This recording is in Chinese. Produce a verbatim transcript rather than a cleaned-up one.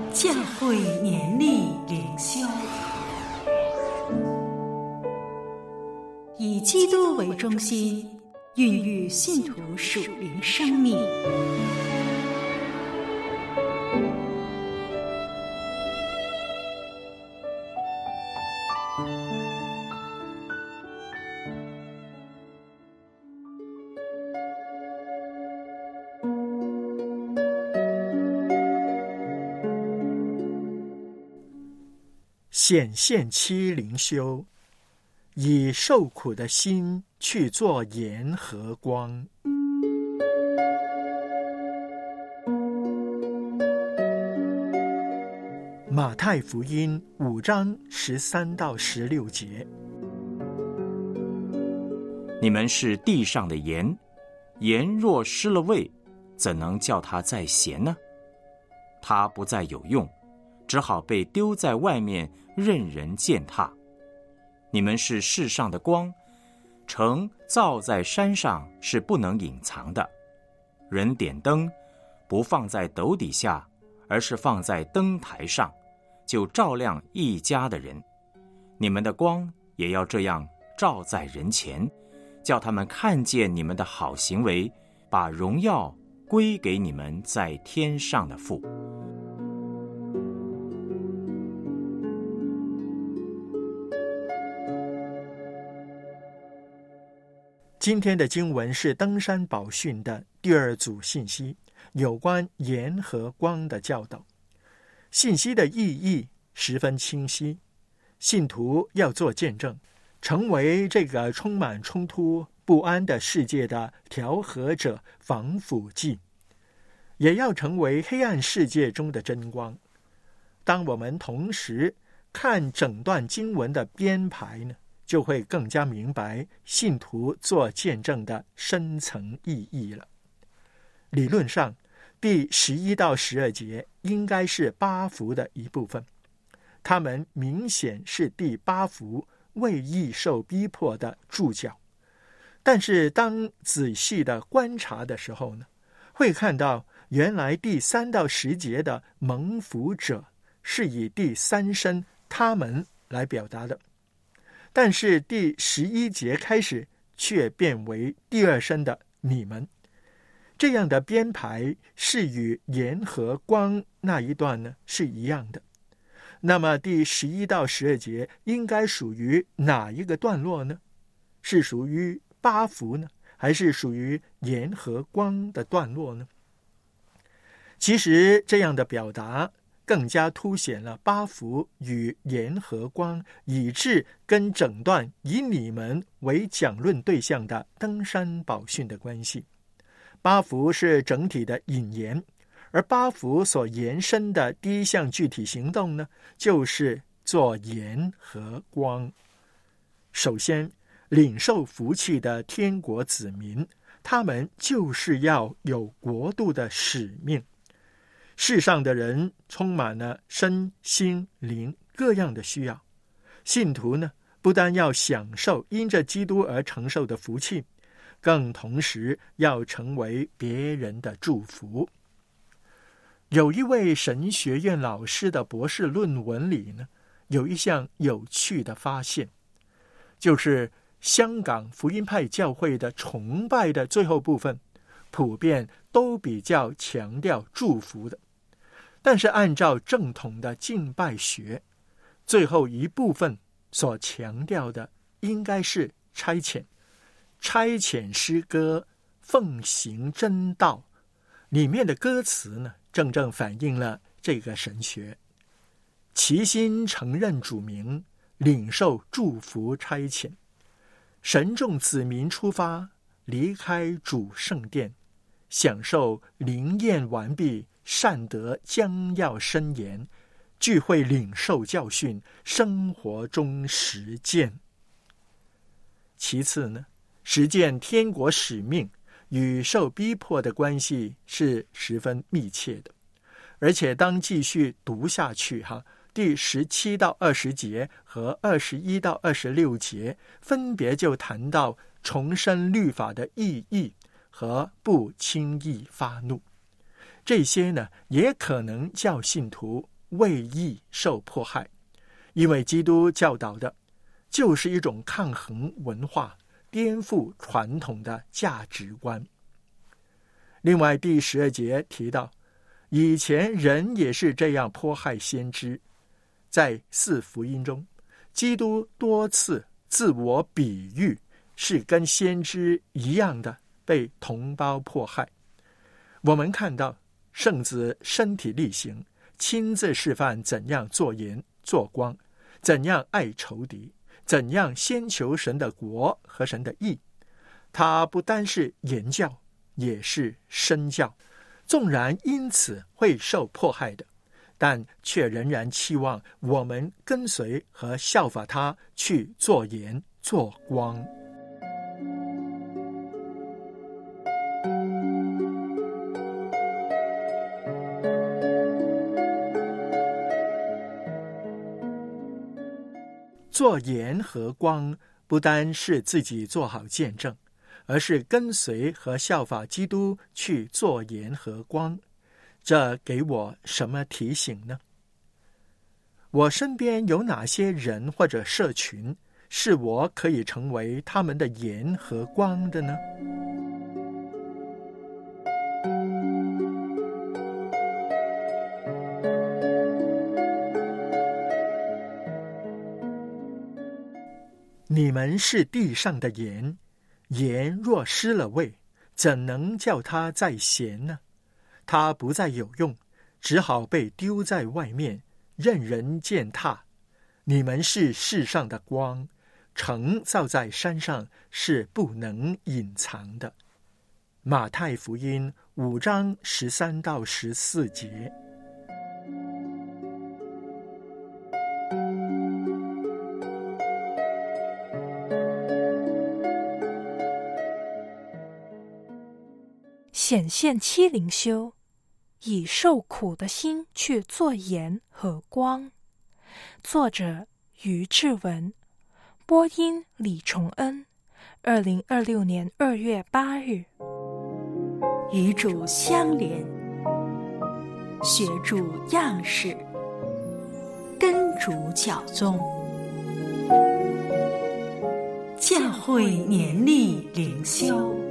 教会年历灵修，以基督为中心，孕育信徒属灵生命。 显现期灵修，以受苦的心去做盐和光。马太福音五章十三到十六节： 你们是地上的盐，盐若失了味，怎能叫它再咸呢？它不再有用，只好被丢在外面，任人践踏。你们是世上的光，城造在山上是不能隐藏的。人点灯，不放在斗底下，而是放在灯台上，就照亮一家的人。你们的光也要这样照在人前，叫他们看见你们的好行为，把荣耀归给你们在天上的父。 今天的经文是登山宝训的第二组信息，有关盐和光的教导。信息的意义十分清晰，信徒要做见证，成为这个充满冲突不安的世界的调和者、防腐剂，也要成为黑暗世界中的真光。当我们同时看整段经文的编排呢，就会更加明白信徒做见证的深层意义了。理论上，第十一到十二节应该是八福的一部分，它们明显是第八福为义受逼迫的注脚。但是当仔细的观察的时候呢，会看到原来第三到十节的蒙福者是以第三身他们来表达的，但是第十一节开始却变为第二身的你们。这样的编排是与盐和光那一段呢是一样的。那么第十一到十二节应该属于哪一个段落呢？是属于八福呢，还是属于盐和光的段落呢？其实这样的表达更加凸显了八福与盐和光，以致跟整段以你们为讲论对象的登山宝训的关系。八福是整体的引言，而八福所延伸的第一项具体行动呢，就是做盐和光。首先，领受福气的天国子民，他们就是要有国度的使命。世上的人充满了身心灵各样的需要，信徒呢，不但要享受因着基督而承受的福气，更同时要成为别人的祝福。有一位神学院老师的博士论文里呢，有一项有趣的发现，就是香港福音派教会的崇拜的最后部分普遍都比较强调祝福的，但是按照正统的敬拜学，最后一部分所强调的应该是差遣。差遣诗歌奉行真道里面的歌词呢，正正反映了这个神学。齐心承认主名，领受祝福差遣，神众子民出发，离开主圣殿，享受灵验完毕，善德将要伸延，聚会领受教训，生活中实践。其次呢，实践天国使命与受逼迫的关系是十分密切的。而且当继续读下去哈，第十七到二十节和二十一到二十六节分别就谈到重申律法的意义和不轻易发怒。这些呢，也可能叫信徒为义受迫害，因为基督教导的就是一种抗衡文化、颠覆传统的价值观。另外第十二节提到，以前人也是这样迫害先知，在四福音中，基督多次自我比喻是跟先知一样的被同胞迫害。我们看到圣子身体力行，亲自示范怎样做盐做光，怎样爱仇敌，怎样先求神的国和神的义。他不单是言教，也是身教，纵然因此会受迫害的，但却仍然期望我们跟随和效法他去做盐做光。做盐和光不单是自己做好见证，而是跟随和效法基督去做盐和光。这给我什么提醒呢？我身边有哪些人或者社群是我可以成为他们的盐和光的呢？你们是地上的盐，盐若失了味，怎能叫它再咸呢？它不再有用，只好被丢在外面，任人践踏。你们是世上的光，城造在山上，是不能隐藏的。马太福音五章十三到十四节。 显现七灵修，以受苦的心去做盐和光。作者于志文，播音李崇恩。二零二六年二月八日。 与主相连，学主样式，跟主教宗。教会年历灵修。